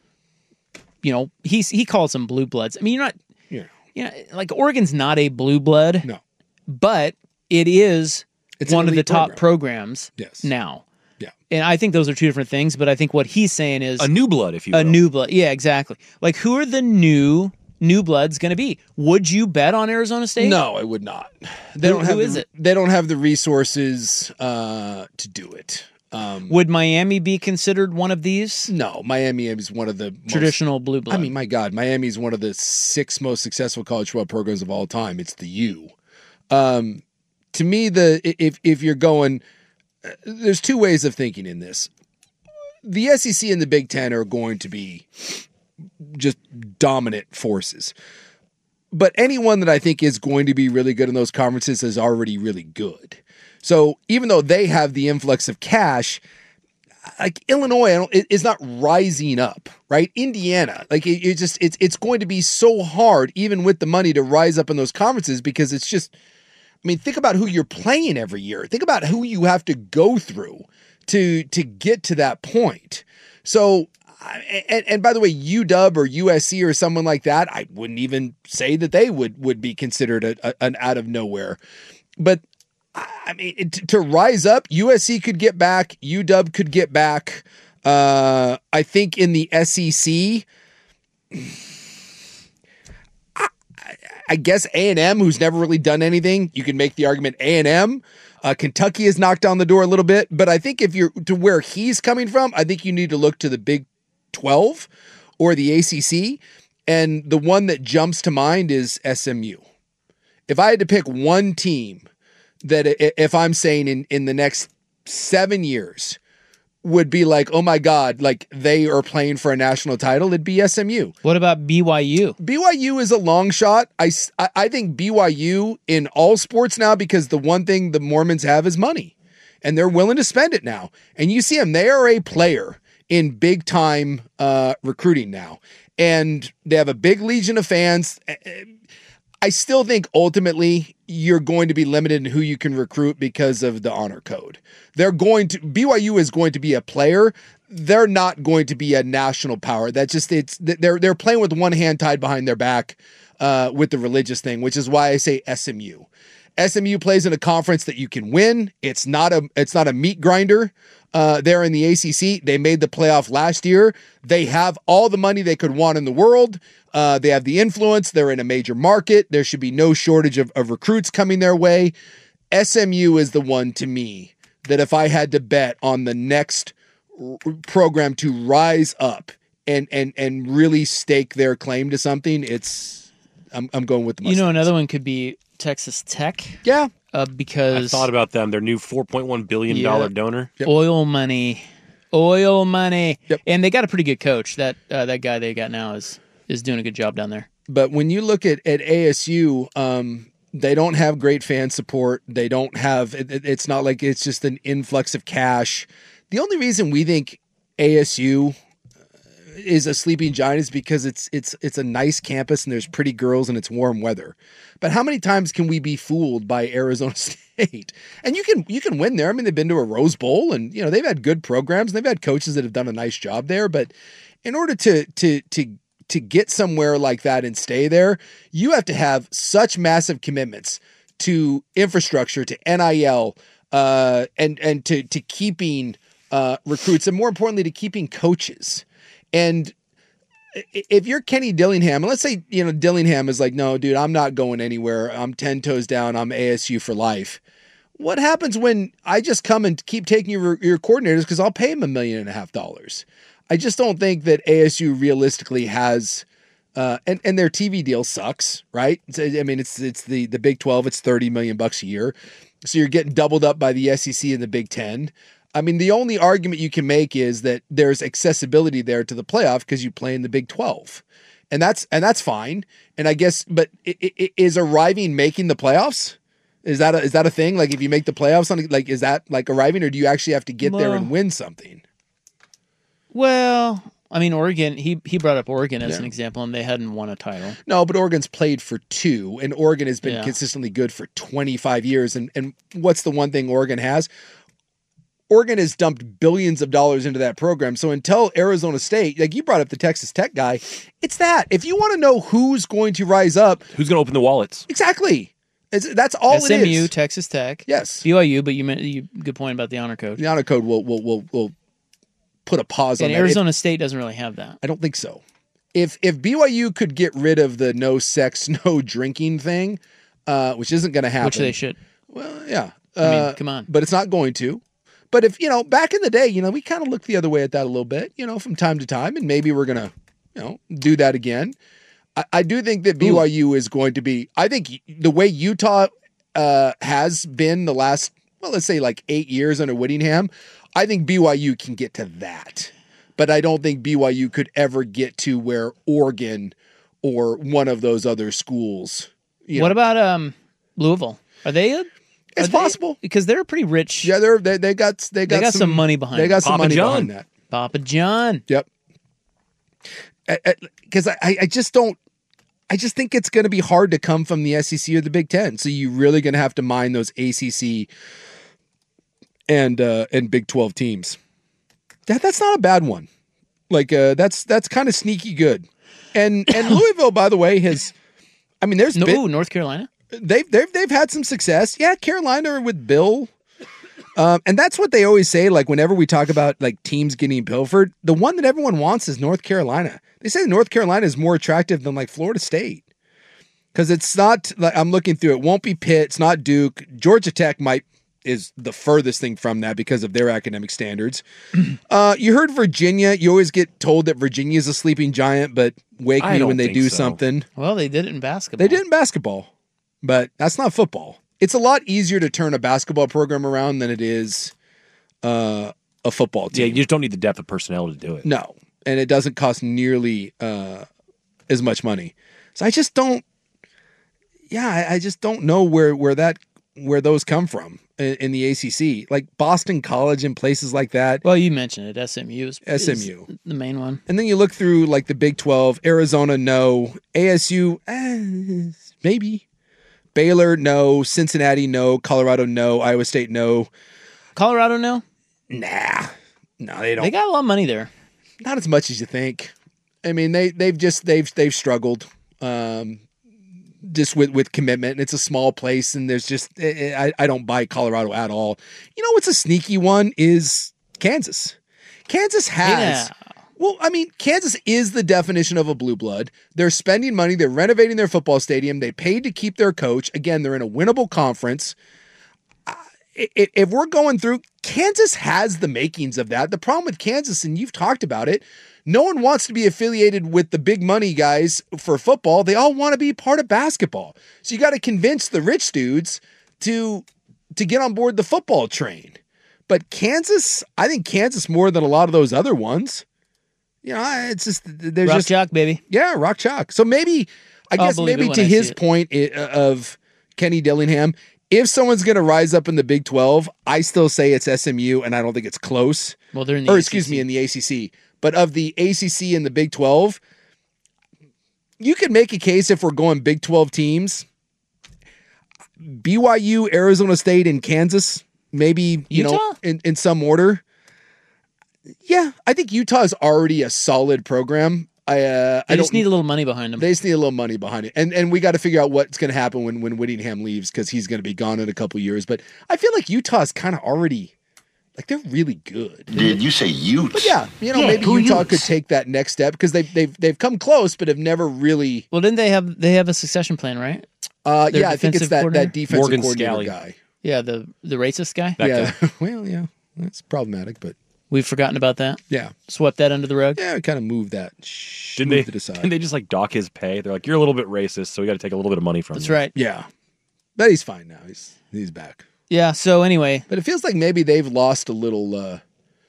Speaker 8: you know, he's he calls them blue bloods. I mean, you're not,
Speaker 9: Yeah.
Speaker 8: you know, like Oregon's not a blue blood,
Speaker 9: No.
Speaker 8: but it is
Speaker 9: It's an
Speaker 8: one of the
Speaker 9: elite
Speaker 8: top
Speaker 9: program.
Speaker 8: programs
Speaker 9: Yes.
Speaker 8: now.
Speaker 9: Yeah.
Speaker 8: And I think those are two different things, but I think what he's saying is
Speaker 5: A new blood, if you will.
Speaker 8: a new blood. Yeah, exactly. Like, who are the new new bloods going to be? Would you bet on Arizona State?
Speaker 9: No, I would not. They
Speaker 8: Who-
Speaker 9: don't have
Speaker 8: who
Speaker 9: the,
Speaker 8: is it?
Speaker 9: They don't have the resources uh, to do it. Um,
Speaker 8: Would Miami be considered one of these
Speaker 9: no, Miami is one of the most-
Speaker 8: traditional blue blood?
Speaker 9: I mean, my God, Miami is one of the six most successful college football programs of all time. It's the U. Um, to me, the if if you're going, uh, there's two ways of thinking in this. The S E C and the Big Ten are going to be just dominant forces. But anyone that I think is going to be really good in those conferences is already really good. So even though they have the influx of cash, like Illinois I don't, it- is not rising up, right? Indiana, like it, it just it's it's going to be so hard, even with the money, to rise up in those conferences because it's just. I mean, think about who you're playing every year. Think about who you have to go through to to get to that point. So, I- and, and by the way, U W or U S C or someone like that, I wouldn't even say that they would would be considered a, a, an out of nowhere. But I mean, it, to rise up, U S C could get back, U W could get back. Uh, I think in the S E C, I, I guess A and M, who's never really done anything, you can make the argument A and M. Uh, Kentucky has knocked on the door a little bit, but I think if you're to where he's coming from, I think you need to look to the Big twelve or the A C C, and the one that jumps to mind is S M U. If I had to pick one team that if I'm saying in, in the next seven years would be like, oh my God, like they are playing for a national title, it'd be S M U.
Speaker 8: What about B Y U?
Speaker 9: B Y U is a long shot. I, I think B Y U in all sports now, because the one thing the Mormons have is money, and they're willing to spend it now. And you see them, they are a player in big time uh, recruiting now, and they have a big legion of fans. I still think ultimately you're going to be limited in who you can recruit because of the honor code. They're going to, B Y U is going to be a player. They're not going to be a national power. That's just, it's, they're, they're playing with one hand tied behind their back uh, with the religious thing, which is why I say S M U. S M U plays in a conference that you can win. It's not a, it's not a meat grinder. Uh, they're in the A C C. They made the playoff last year. They have all the money they could want in the world. Uh, they have the influence. They're in a major market. There should be no shortage of, of recruits coming their way. S M U is the one to me that if I had to bet on the next r- program to rise up and and and really stake their claim to something, it's I'm I'm going with the Mustangs.
Speaker 8: You know, another one could be Texas Tech.
Speaker 9: Yeah.
Speaker 8: Uh, because
Speaker 5: I thought about them. Their new four point one billion dollars
Speaker 8: yeah,
Speaker 5: donor.
Speaker 9: Yep.
Speaker 8: Oil money. Oil money.
Speaker 9: Yep.
Speaker 8: And they got a pretty good coach. That uh, that guy they got now is is doing a good job down there.
Speaker 9: But when you look at, at A S U, um, they don't have great fan support. They don't have, it, it's not like it's just an influx of cash. The only reason we think A S U is a sleeping giant is because it's it's it's a nice campus and there's pretty girls and it's warm weather. But how many times can we be fooled by Arizona State? And you can you can win there. I mean, they've been to a Rose Bowl and you know they've had good programs and they've had coaches that have done a nice job there. But in order to to to to get somewhere like that and stay there, you have to have such massive commitments to infrastructure, to N I L, uh, and and to to keeping uh, recruits, and more importantly, to keeping coaches. And if you're Kenny Dillingham, and let's say you know Dillingham is like, no, dude, I'm not going anywhere. I'm ten toes down. I'm A S U for life. What happens when I just come and keep taking your your coordinators because I'll pay them a million and a half dollars? I just don't think that A S U realistically has, uh, and, and their T V deal sucks, right? It's, I mean, it's it's the, the Big twelve, it's thirty million bucks a year. So you're getting doubled up by the S E C and the Big ten. I mean, the only argument you can make is that there's accessibility there to the playoff because you play in the Big twelve. And that's, and that's fine. And I guess, but it, it, is arriving making the playoffs? Is that a, is that a thing? Like if you make the playoffs, on like, is that like arriving, or do you actually have to get
Speaker 8: well,
Speaker 9: there and win something?
Speaker 8: Well, I mean, Oregon, he he brought up Oregon as
Speaker 9: Yeah.
Speaker 8: an example, and they hadn't won a title.
Speaker 9: No, but Oregon's played for two, and Oregon has been
Speaker 8: Yeah.
Speaker 9: consistently good for twenty-five years. And and what's the one thing Oregon has? Oregon has dumped billions of dollars into that program. So until Arizona State, like you brought up the Texas Tech guy, it's that. If you want to know who's going to rise up,
Speaker 5: Who's going to open the wallets?
Speaker 9: exactly. It's, that's all
Speaker 8: S M U,
Speaker 9: it is.
Speaker 8: Texas Tech,
Speaker 9: Yes.
Speaker 8: B Y U, but you meant you good point about the honor code.
Speaker 9: The honor code will will will will put a pause
Speaker 8: And
Speaker 9: on that.
Speaker 8: Arizona State doesn't really have that.
Speaker 9: I don't think so. If if B Y U could get rid of the no sex, no drinking thing, uh, which isn't going to happen,
Speaker 8: Which they should.
Speaker 9: Well, yeah.
Speaker 8: I mean,
Speaker 9: Uh,
Speaker 8: come on.
Speaker 9: But it's not going to. But if, you know, back in the day, you know, we kind of looked the other way at that a little bit, you know, from time to time, and maybe we're going to, you know, do that again. I, I do think that B Y U Ooh. is going to be, I think the way Utah uh, has been the last, well, let's say like eight years under Whittingham, I think B Y U can get to that. But I don't think B Y U could ever get to where Oregon or one of those other schools. You
Speaker 8: What
Speaker 9: know,
Speaker 8: about um Louisville? Are they a
Speaker 9: It's
Speaker 8: are they-
Speaker 9: possible.
Speaker 8: because they're pretty rich.
Speaker 9: Yeah, they're, they they got they got,
Speaker 8: They got some money behind
Speaker 9: They
Speaker 8: it.
Speaker 9: got some
Speaker 5: Papa
Speaker 9: money
Speaker 5: John.
Speaker 9: behind that.
Speaker 8: Papa John.
Speaker 9: Yep. Because I, I, I just don't. I just think it's going to be hard to come from the S E C or the Big Ten. So you're really going to have to mine those A C C and uh, and Big twelve teams. That that's not a bad one. Like uh, that's that's kind of sneaky good. And and Louisville, by the way, has. I mean, there's
Speaker 8: No,
Speaker 9: been,
Speaker 8: ooh, North Carolina.
Speaker 9: they've they've they've had some success. Yeah, Carolina with Bill. Um, and that's what they always say. Like whenever we talk about like teams getting pilfered, the one that everyone wants is North Carolina. They say North Carolina is more attractive than like Florida State. Because it's not, like I'm looking through it, won't be Pitt, it's not Duke. Georgia Tech might is the furthest thing from that because of their academic standards. uh, you heard Virginia. You always get told that Virginia is a sleeping giant, but wake
Speaker 5: I
Speaker 9: me
Speaker 5: don't
Speaker 9: when they
Speaker 5: think
Speaker 9: do
Speaker 5: so.
Speaker 9: something.
Speaker 8: Well, they did it in basketball.
Speaker 9: They did in basketball, but that's not football. It's a lot easier to turn a basketball program around than it is uh, a football
Speaker 5: Yeah,
Speaker 9: team.
Speaker 5: you just don't need the depth of personnel to do it.
Speaker 9: No, and it doesn't cost nearly uh, as much money. So I just don't. Yeah, I, I just don't know where where that where those come from in, in the A C C, like Boston College and places like that.
Speaker 8: Well, you mentioned it. S M U is,
Speaker 9: S M U.
Speaker 8: is the main one.
Speaker 9: And then you look through like the Big twelve, Arizona, no. A S U, eh, maybe. Baylor, no. Cincinnati, no. Colorado, no. Iowa State, no.
Speaker 8: Colorado, no?
Speaker 9: Nah. No, they don't.
Speaker 8: They got a lot of money there.
Speaker 9: Not as much as you think. I mean, they they've just they've they've struggled um, just with, with commitment. And it's a small place, and there's just I, I don't buy Colorado at all. You know what's a sneaky one is Kansas. Kansas has.
Speaker 8: Yeah.
Speaker 9: Well, I mean, Kansas is the definition of a blue blood. They're spending money. They're renovating their football stadium. They paid to keep their coach. Again, they're in a winnable conference. Uh, if, if we're going through, Kansas has the makings of that. The problem with Kansas, and you've talked about it, no one wants to be affiliated with the big money guys for football. They all want to be part of basketball. So you got to convince the rich dudes to, to get on board the football train. But Kansas, I think Kansas more than a lot of those other ones. You know, it's just there's
Speaker 8: Rock
Speaker 9: just
Speaker 8: chalk, baby.
Speaker 9: yeah, rock chalk. So maybe I
Speaker 8: I'll
Speaker 9: guess
Speaker 8: believe
Speaker 9: maybe
Speaker 8: it when
Speaker 9: to
Speaker 8: I
Speaker 9: his
Speaker 8: see it.
Speaker 9: point i- of Kenny Dillingham, if someone's going to rise up in the Big twelve, I still say it's S M U, and I don't think it's close.
Speaker 8: Well, they're in the
Speaker 9: or
Speaker 8: A C C.
Speaker 9: excuse me, in the A C C. But of the A C C and the Big twelve, you could make a case if we're going Big twelve teams. B Y U, Arizona State, and Kansas, maybe you know
Speaker 8: Utah?
Speaker 9: in, in some order. Yeah, I think Utah is already a solid program. I uh,
Speaker 8: They
Speaker 9: I
Speaker 8: just
Speaker 9: don't
Speaker 8: need a little money behind them.
Speaker 9: they just need a little money behind it, and and we got to figure out what's going to happen when when Whittingham leaves because he's going to be gone in a couple years. But I feel like Utah's kind of already like they're really good.
Speaker 7: Did you say Utes?
Speaker 9: But yeah, you know
Speaker 7: Yeah,
Speaker 9: maybe
Speaker 7: who
Speaker 9: Utah
Speaker 7: Utes?
Speaker 9: could take that next step because they they've they've come close but have never really.
Speaker 8: Well, didn't they have they have a succession plan, right?
Speaker 9: Uh,
Speaker 8: Their
Speaker 9: yeah, I think it's
Speaker 8: defensive
Speaker 9: that
Speaker 8: coordinator?
Speaker 9: that defensive
Speaker 5: Morgan
Speaker 9: coordinator
Speaker 5: Scally.
Speaker 9: guy.
Speaker 8: Yeah, the the racist guy.
Speaker 5: That
Speaker 9: yeah,
Speaker 5: guy.
Speaker 9: well, yeah, that's problematic, but
Speaker 8: We've forgotten about that.
Speaker 9: yeah,
Speaker 8: Swept that under the rug.
Speaker 9: yeah, kind of move that. Shh,
Speaker 5: Didn't
Speaker 9: move
Speaker 5: they?
Speaker 9: it aside.
Speaker 5: Didn't they just like dock his pay? They're like, you're a little bit racist, so we got to take a little bit of money from
Speaker 8: That's
Speaker 5: you.
Speaker 8: right.
Speaker 9: Yeah, but he's fine now. He's he's back.
Speaker 8: Yeah. So anyway,
Speaker 9: But it feels like maybe they've lost a little. Uh,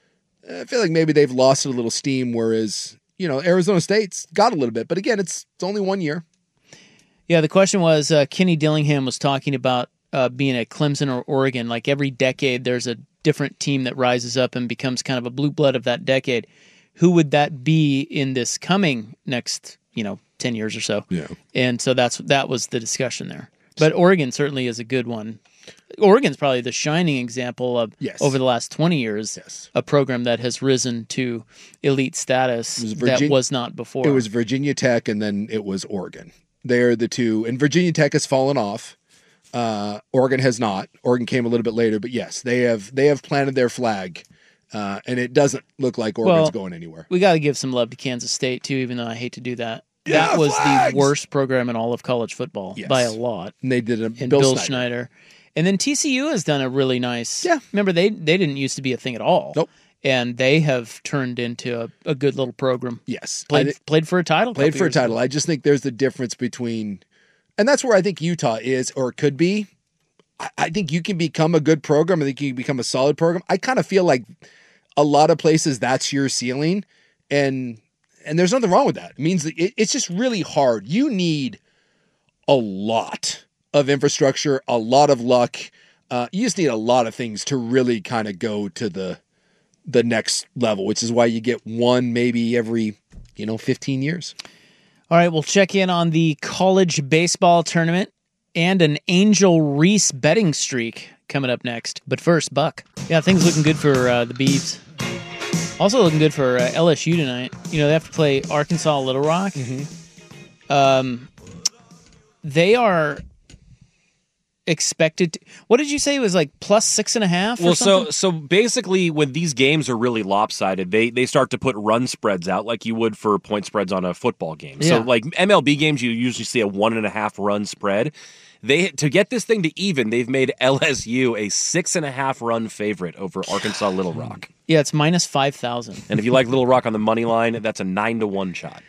Speaker 9: I feel like maybe they've lost a little steam, whereas you know Arizona State's got a little bit. But again, it's it's only one year.
Speaker 8: yeah, the question was uh, Kenny Dillingham was talking about uh, being at Clemson or Oregon. Like every decade, there's a different team that rises up and becomes kind of a blue blood of that decade. Who would that be in this coming next, you know, ten years or so?
Speaker 9: Yeah.
Speaker 8: And so that's that was the discussion there. But Oregon certainly is a good one. Oregon's probably the shining example of
Speaker 9: Yes.
Speaker 8: over the last twenty years,
Speaker 9: Yes.
Speaker 8: a program that has risen to elite status
Speaker 9: was
Speaker 8: that
Speaker 9: Virgin-
Speaker 8: was not before.
Speaker 9: It was Virginia Tech, and then it was Oregon. They're the two, and Virginia Tech has fallen off. Uh, Oregon has not. Oregon came a little bit later, but yes, they have they have planted their flag, uh, and it doesn't look like Oregon's
Speaker 8: Well,
Speaker 9: going anywhere.
Speaker 8: We got to give some love to Kansas State too, even though I hate to do that.
Speaker 9: Yeah,
Speaker 8: that was
Speaker 9: flags!
Speaker 8: the worst program in all of college football
Speaker 9: Yes.
Speaker 8: by a lot.
Speaker 9: And they did a
Speaker 8: And
Speaker 9: Bill,
Speaker 8: Bill,
Speaker 9: Snyder.
Speaker 8: Schneider. And then T C U has done a really nice.
Speaker 9: Yeah.
Speaker 8: Remember, they they didn't used to be a thing at all.
Speaker 9: Nope.
Speaker 8: And they have turned into a, a good little program.
Speaker 9: Yes,
Speaker 8: Played
Speaker 9: I thi-
Speaker 8: played for a title.
Speaker 9: played
Speaker 8: couple
Speaker 9: for a
Speaker 8: years ago.
Speaker 9: title. I just think there's the difference between, and that's where I think Utah is or could be. I, I think you can become a good program. I think you can become a solid program. I kind of feel like a lot of places that's your ceiling, and and there's nothing wrong with that. It means that it, it's just really hard. You need a lot of infrastructure, a lot of luck. Uh, you just need a lot of things to really kind of go to the the next level, which is why you get one maybe every, you know, fifteen years.
Speaker 8: All right, we'll check in on the college baseball tournament and an Angel Reese betting streak coming up next. But first, Buck. Yeah, things looking good for uh, the Beavs. Also looking good for uh, L S U tonight. You know, they have to play Arkansas Little Rock. Um, they are expected to, what did you say it was like plus six and a half? Or
Speaker 5: Well,
Speaker 8: something?
Speaker 5: so so basically, when these games are really lopsided, they they start to put run spreads out like you would for point spreads on a football game. So
Speaker 8: Yeah.
Speaker 5: like M L B games, you usually see a one and a half run spread. They to get this thing to even, they've made L S U a six and a half run favorite over Arkansas Little Rock.
Speaker 8: Yeah, it's minus five thousand.
Speaker 5: And if you like Little Rock on the money line, that's a nine to one shot.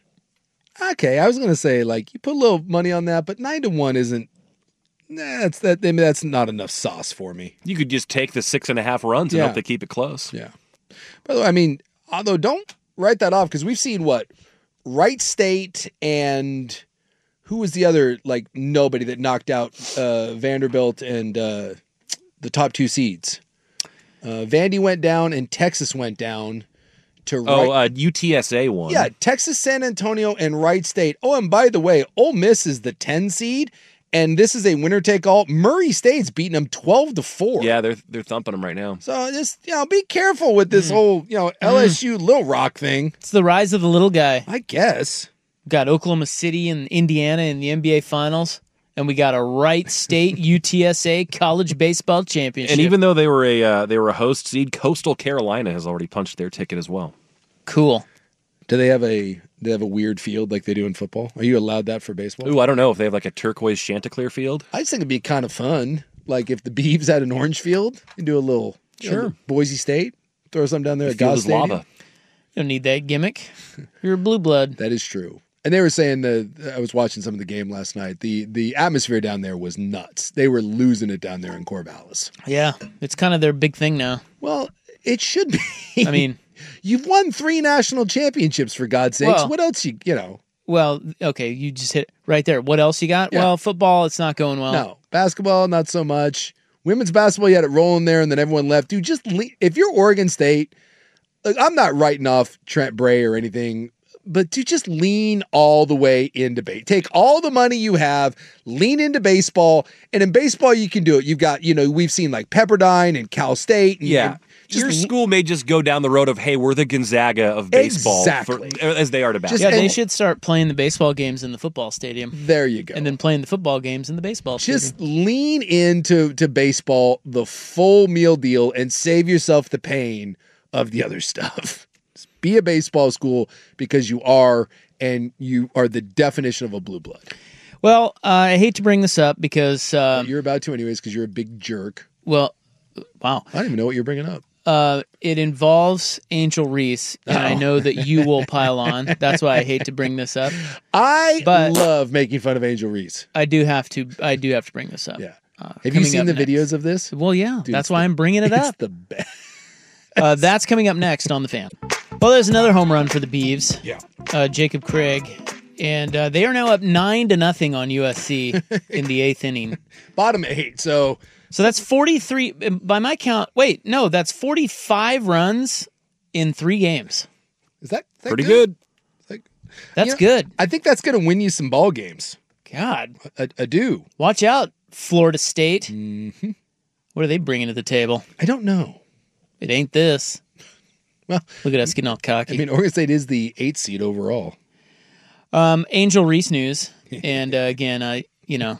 Speaker 9: Okay, I was gonna say like you put a little money on that, but nine to one isn't. Nah, that's that. I mean, that's not enough sauce for me.
Speaker 5: You could just take the six and a half runs and
Speaker 9: Yeah.
Speaker 5: hope they keep it close.
Speaker 9: Yeah. By the way, I mean, although don't write that off because we've seen what Wright State and who was the other like nobody that knocked out uh, Vanderbilt and uh, the top two seeds. Uh, Vandy went down and Texas went down to
Speaker 5: Oh,
Speaker 9: Wright-
Speaker 5: uh, U T S A won.
Speaker 9: yeah, Texas, San Antonio, and Wright State. Oh, and by the way, Ole Miss is the ten seed, and this is a winner take all. Murray State's beating them twelve to four.
Speaker 5: Yeah, they're they're thumping them right now.
Speaker 9: So just you know, be careful with this whole you know L S U Little Rock thing.
Speaker 8: It's the rise of the little guy.
Speaker 9: I guess.
Speaker 8: Got Oklahoma City and Indiana in the N B A Finals, and we got a Wright State U T S A College Baseball Championship.
Speaker 5: And even though they were a uh, they were a host seed, Coastal Carolina has already punched their ticket as well.
Speaker 8: cool.
Speaker 9: Do they have a they have a weird field like they do in football? Are you allowed that for baseball?
Speaker 5: Ooh, I don't know if they have like a turquoise Chanticleer field.
Speaker 9: I just think it'd be kind of fun. Like if the Beavs had an orange field, you do a little you know,
Speaker 5: Sure.
Speaker 9: Boise State, throw something down there
Speaker 5: The
Speaker 9: at
Speaker 5: field
Speaker 9: Goss
Speaker 5: is
Speaker 9: Stadium.
Speaker 5: lava.
Speaker 8: You don't need that gimmick. You're a blue blood.
Speaker 9: That is true. And they were saying that I was watching some of the game last night. The the atmosphere down there was nuts. They were losing it down there in Corvallis.
Speaker 8: Yeah, it's kind of their big thing now.
Speaker 9: Well, it should be.
Speaker 8: I mean,
Speaker 9: you've won three national championships for God's sakes.
Speaker 8: Well-
Speaker 9: what else you you know?
Speaker 8: well, okay, you just hit it right there. What else you got?
Speaker 9: Yeah.
Speaker 8: Well, football, it's not going well.
Speaker 9: No, basketball, not so much. Women's basketball, you had it rolling there, and then everyone left. Dude, just le- if you're Oregon State, like, I'm not writing off Trent Bray or anything, but to just lean all the way into base. Take all the money you have, lean into baseball, and in baseball you can do it. You've got, you know, we've seen like Pepperdine and Cal State. And,
Speaker 5: Yeah.
Speaker 9: and just
Speaker 5: Your
Speaker 9: l-
Speaker 5: school may just go down the road of, hey, we're the Gonzaga of baseball,
Speaker 9: Exactly.
Speaker 5: for, as they are to basketball.
Speaker 8: Yeah, they
Speaker 9: and-
Speaker 8: should start playing the baseball games in the football stadium,
Speaker 9: There you go.
Speaker 8: and then playing the football games in the baseball
Speaker 9: just
Speaker 8: stadium.
Speaker 9: lean into to baseball, the full meal deal, and save yourself the pain of the other stuff. Just be a baseball school because you are, and you are the definition of a blue blood.
Speaker 8: Well, uh, I hate to bring this up because, um,
Speaker 9: You're about to anyways because you're a big jerk.
Speaker 8: well, wow,
Speaker 9: I don't even know what you're bringing up.
Speaker 8: uh, it involves Angel Reese, and I
Speaker 9: Oh.
Speaker 8: know that you will pile on. That's why I hate to bring this up.
Speaker 9: I
Speaker 8: But-
Speaker 9: love making fun of Angel Reese.
Speaker 8: I do have to. I do have to bring this up.
Speaker 9: Yeah.
Speaker 8: Uh,
Speaker 9: Have you
Speaker 8: coming
Speaker 9: seen
Speaker 8: up
Speaker 9: the
Speaker 8: next.
Speaker 9: videos of this?
Speaker 8: Well, yeah.
Speaker 9: Dude,
Speaker 8: that's
Speaker 9: it's
Speaker 8: why
Speaker 9: the-
Speaker 8: I'm bringing it
Speaker 9: It's
Speaker 8: up.
Speaker 9: the best.
Speaker 8: Uh, that's coming up next on the Fan. Well, there's another home run for the Beavs.
Speaker 9: Yeah.
Speaker 8: Uh, Jacob Craig, and uh, they are now up nine to nothing on U S C in the eighth inning.
Speaker 9: Bottom eight. So
Speaker 8: So that's forty-three by my count. Wait, no, that's forty-five runs in three games.
Speaker 9: is that, is that
Speaker 5: Pretty good.
Speaker 9: Like,
Speaker 8: That's
Speaker 9: you know,
Speaker 8: good.
Speaker 9: I think that's going to win you some ball games.
Speaker 8: God,
Speaker 9: I, I do.
Speaker 8: watch out, Florida State.
Speaker 9: Mm-hmm.
Speaker 8: What are they bringing to the table?
Speaker 9: I don't know.
Speaker 8: It ain't this.
Speaker 9: Well,
Speaker 8: Look at us getting all cocky.
Speaker 9: I mean, Oregon State is the eighth seed overall.
Speaker 8: Um, Angel Reese news, and uh, again, I you know,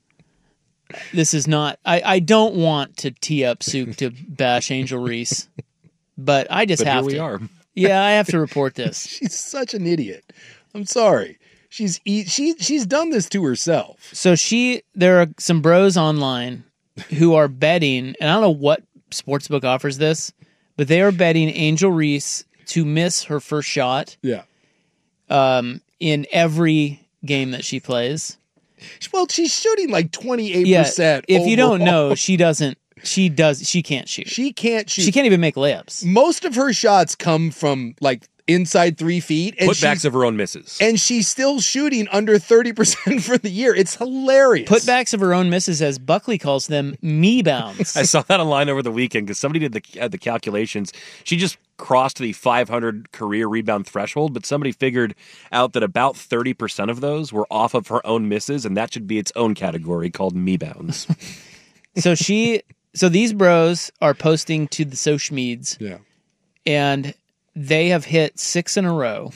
Speaker 8: this is not. I, I don't want to tee up Suk to bash Angel Reese, but I just
Speaker 5: But here
Speaker 8: have
Speaker 5: we
Speaker 8: to.
Speaker 5: are.
Speaker 8: Yeah, I have to report this.
Speaker 9: She's such an idiot. I'm sorry. She's e- she she's done this to herself.
Speaker 8: So she, there are some bros online who are betting, and I don't know what sportsbook offers this, but they are betting Angel Reese to miss her first shot
Speaker 9: Yeah.
Speaker 8: um, in every game that she plays.
Speaker 9: Well, she's shooting like twenty-eight
Speaker 8: Yeah,
Speaker 9: percent.
Speaker 8: if you don't know, she doesn't. She does. She can't shoot.
Speaker 9: she can't shoot.
Speaker 8: She can't even make layups.
Speaker 9: Most of her shots come from like inside three feet, and
Speaker 5: Putbacks
Speaker 9: she's,
Speaker 5: of her own misses.
Speaker 9: and she's still shooting under thirty percent for the year. It's hilarious.
Speaker 8: Putbacks of her own misses, as Buckley calls them, me bounds.
Speaker 5: I saw that online over the weekend because somebody did the uh, the calculations. She just crossed the five hundred career rebound threshold, but somebody figured out that about thirty percent of those were off of her own misses, and that should be its own category called me bounds.
Speaker 8: so she, so these bros are posting to the social meds,
Speaker 9: Yeah.
Speaker 8: and they have hit six in a row,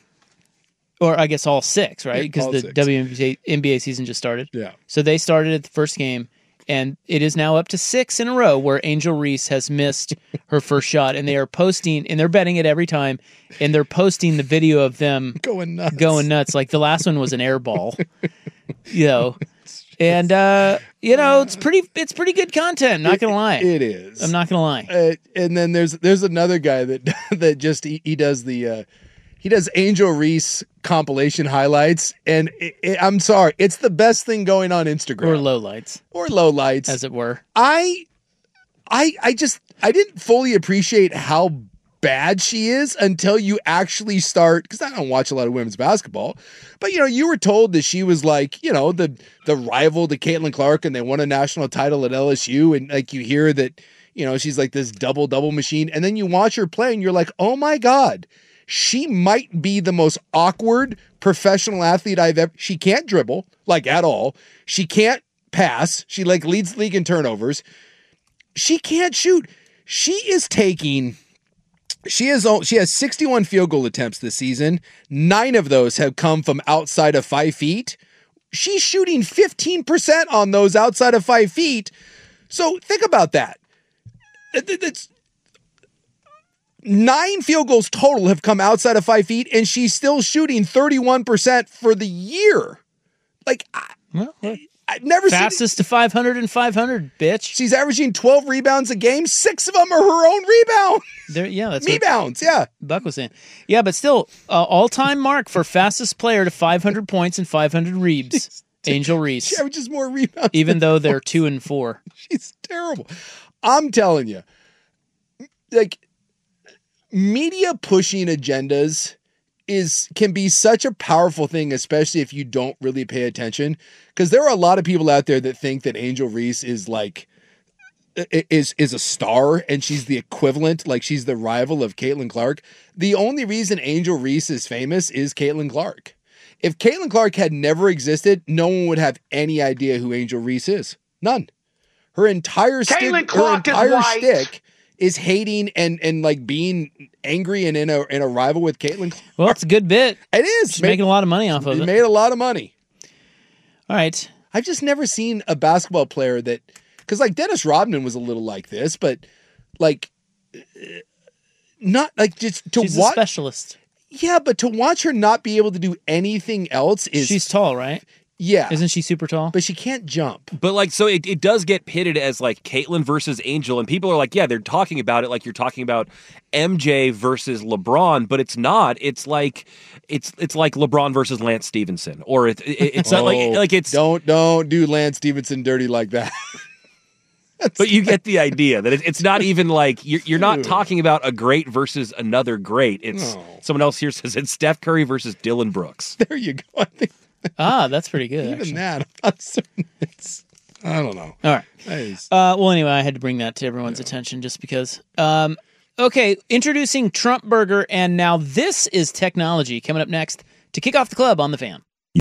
Speaker 8: or I guess all six, right?
Speaker 9: Yeah,
Speaker 8: Because
Speaker 9: all
Speaker 8: the
Speaker 9: six.
Speaker 8: W N B A, N B A season just started.
Speaker 9: Yeah.
Speaker 8: So they started at the first game, And it is now up to six in a row where Angel Reese has missed her first shot, and they are posting, and they're betting it every time, and they're posting the video of them
Speaker 9: going nuts.
Speaker 8: Going nuts. Like the last one was an air ball, you know. And uh, you know, it's pretty, it's pretty good content. Not gonna lie,
Speaker 9: it, it is.
Speaker 8: I'm not gonna lie.
Speaker 9: Uh, and then there's there's another guy that that just he, he does the. Uh, He does Angel Reese compilation highlights, and it, it, I'm sorry, it's the best thing going on Instagram.
Speaker 8: Or lowlights.
Speaker 9: Or lowlights.
Speaker 8: As it were.
Speaker 9: I, I, I just, I didn't fully appreciate how bad she is until you actually start, because I don't watch a lot of women's basketball, but, you know, you were told that she was like, you know, the, the rival to Caitlin Clark, and they won a national title at L S U, and like you hear that, you know, she's like this double-double machine, and then you watch her play, and you're like, oh my God, she might be the most awkward professional athlete I've ever. She can't dribble, like at all. She can't pass. She like leads the league in turnovers. She can't shoot. She is taking. She has she has sixty-one field goal attempts this season. Nine of those have come from outside of five feet. She's shooting fifteen percent on those outside of five feet. So think about that. It's. Nine field goals total have come outside of five feet, and she's still shooting thirty-one percent for the year. Like, I,
Speaker 8: well,
Speaker 9: I've never
Speaker 8: fastest
Speaker 9: seen
Speaker 8: to five hundred and five hundred, bitch.
Speaker 9: She's averaging twelve rebounds a game. Six of them are her own rebounds.
Speaker 8: There, yeah, that's
Speaker 9: rebounds. Yeah,
Speaker 8: Buck was saying. Yeah, but still, uh, all-time mark for fastest player to five hundred points and five hundred reebs. Angel Reese.
Speaker 9: She averages more rebounds,
Speaker 8: even though they're two and four.
Speaker 9: She's terrible. I'm telling you, like. Media pushing agendas is can be such a powerful thing, especially if you don't really pay attention. Because there are a lot of people out there that think that Angel Reese is like is is a star, and she's the equivalent, like she's the rival of Caitlin Clark. The only reason Angel Reese is famous is Caitlin Clark. If Caitlin Clark had never existed, no one would have any idea who Angel Reese is. None. Her entire stick, her entire stick. is hating and and like being angry and in a in a rival with Caitlin Clark.
Speaker 8: Well, it's a good bit.
Speaker 9: It is.
Speaker 8: She's made, making a lot of money off of it.
Speaker 9: Made a lot of money.
Speaker 8: All right.
Speaker 9: I've just never seen a basketball player that, because like Dennis Rodman was a little like this, but like not like just to
Speaker 8: She's
Speaker 9: watch
Speaker 8: a specialist.
Speaker 9: Yeah, but to watch her not be able to do anything else is
Speaker 8: she's tall, right?
Speaker 9: Yeah.
Speaker 8: Isn't she super tall?
Speaker 9: But she can't jump.
Speaker 5: But like, so it, it does get pitted as like Caitlyn versus Angel, and people are like, yeah, they're talking about it like you're talking about M J versus LeBron, but it's not. It's like it's it's like LeBron versus Lance Stevenson, or it, it, it's
Speaker 9: oh,
Speaker 5: not like like it's
Speaker 9: don't don't do Lance Stevenson dirty like that.
Speaker 5: But you get the idea that it, it's not even like you're, you're not talking about a great versus another great. It's
Speaker 9: No.
Speaker 5: someone else here says it's Steph Curry versus Dylan Brooks.
Speaker 9: There you go. I think
Speaker 8: Ah, that's pretty good.
Speaker 9: even
Speaker 8: actually.
Speaker 9: that, I'm not certain it's. I don't know.
Speaker 8: All right.
Speaker 9: Nice.
Speaker 8: Uh, well, anyway, I had to bring that to everyone's attention just because. Um, okay, introducing Trump Burger, and now this is technology coming up next to kick off the club on the Fan.